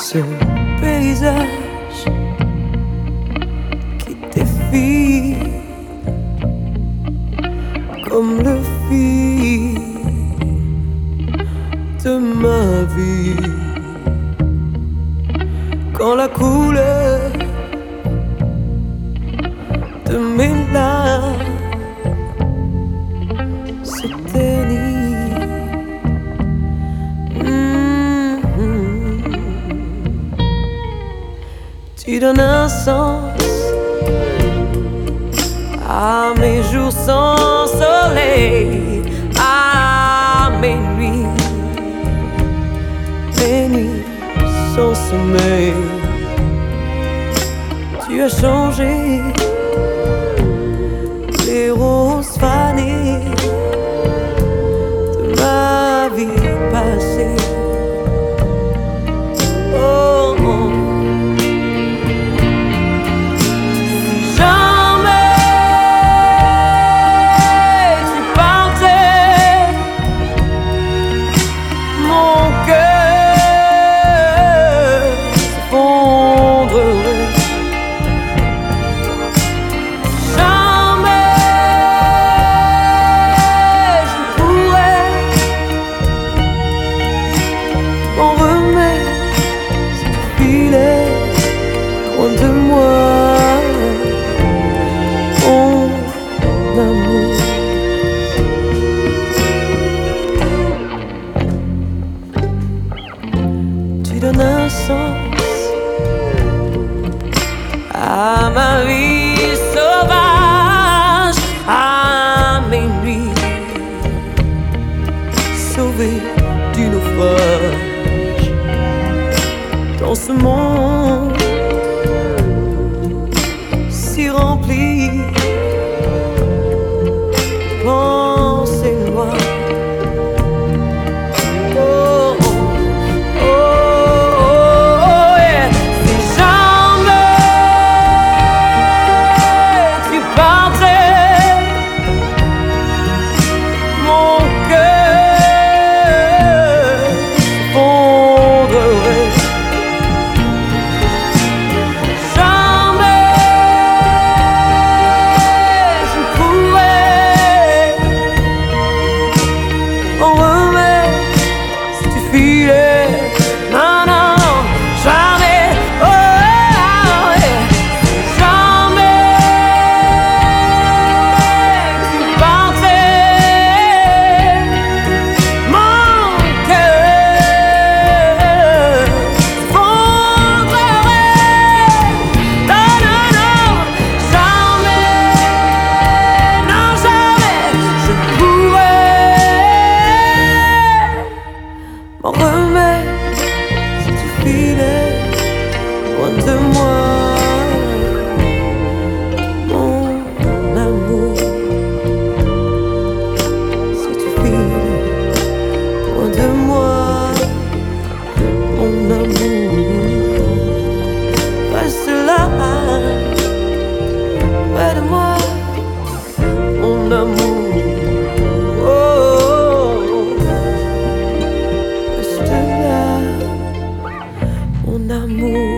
ce paysage qui défie comme le fil de ma vie. Quand la couleur de mes larmes se ternit, tu donnes un sens à mes jours sans soleil, à mes nuits sans sommeil. Tu as changé les roses fanées de ma vie passée. Oh, oh. Si jamais tu partais, mon cœur s'effondrerait. Loin de moi, mon amour. Tu donnes un sens à ma vie sauvage, à mes nuits sauvées du naufrage. Dans ce monde si rempli de pensées noires. Oh, oh, oh, oh, yeah. Si jamais tu partais, mon cœur s'effondrerait. Non, non, non, jamais, oh, oh, yeah. Jamais tu partais, mon cœur s'effondrerait. Non, non, non, jamais, non, jamais je pourrais m'en remettre. Loin de moi, mon amour. Si tu files loin de moi, mon amour, reste là, près de moi, mon amour. Oh, reste là, mon amour.